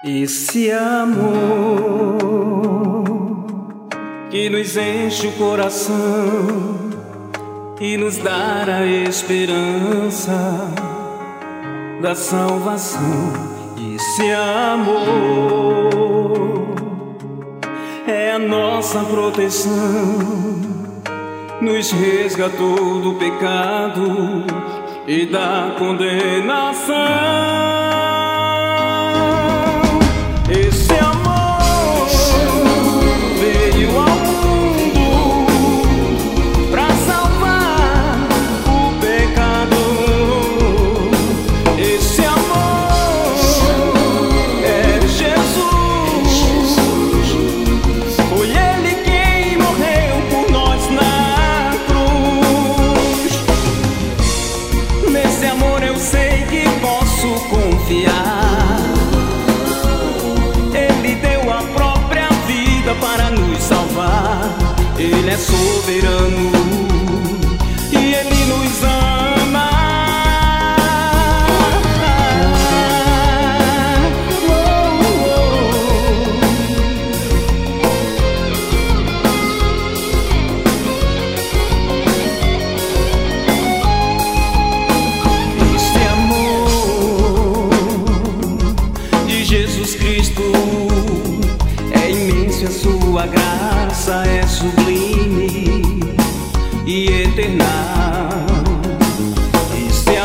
Esse amor que nos enche o coração e nos dá a esperança da salvação. Esse amor é a nossa proteção, nos resgatou do pecado e da condenação. Esse amor veio ao mundo pra salvar o pecado. Esse amor é Jesus, foi Ele quem morreu por nós na cruz. Nesse amor eu sei que posso confiar. Para nos salvar, Ele é soberano e Ele nos ama. Este amor de Jesus Cristo é imenso, a sua graça é sublime e eternal. Esse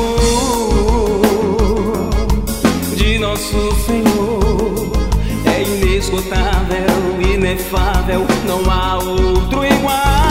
amor de nosso Senhor é inesgotável, inefável, não há outro igual.